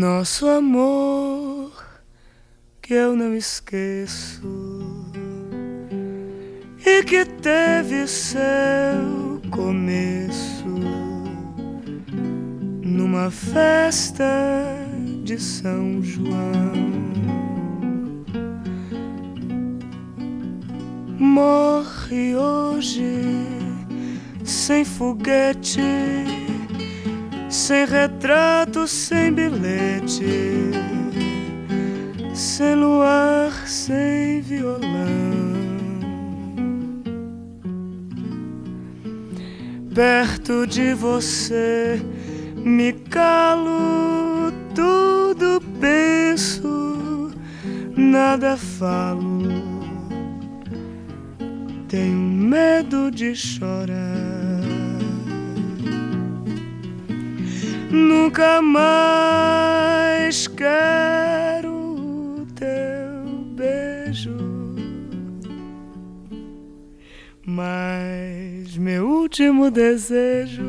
Nosso amor que eu não esqueço e que teve seu começo numa festa de São João. Morre hoje sem foguete, sem retrato, sem bilhete, sem luar, sem violão. Perto de você me calo, tudo penso, nada falo. Tenho medo de chorar. Nunca mais quero o teu beijo, mas meu último desejo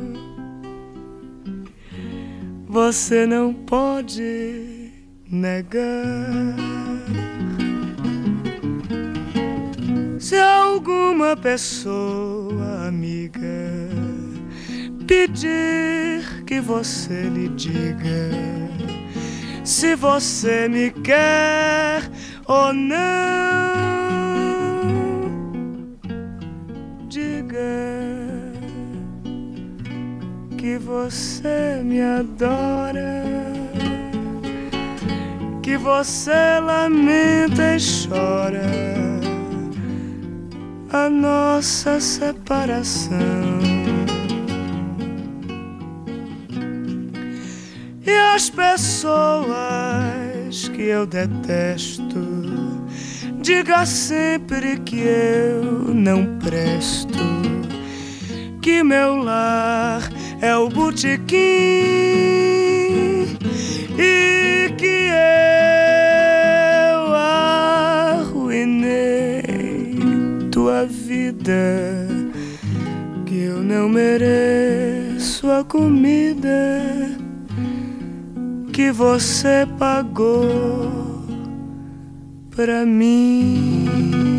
você não pode negar. Se alguma pessoa amiga pedir que você lhe diga se você me quer ou não, diga que você me adora, que você lamenta e chora a nossa separação. E as pessoas que eu detesto, diga sempre que eu não presto, que meu lar é o botequim e que eu arruinei tua vida, que eu não mereço a comida que você pagou pra mim.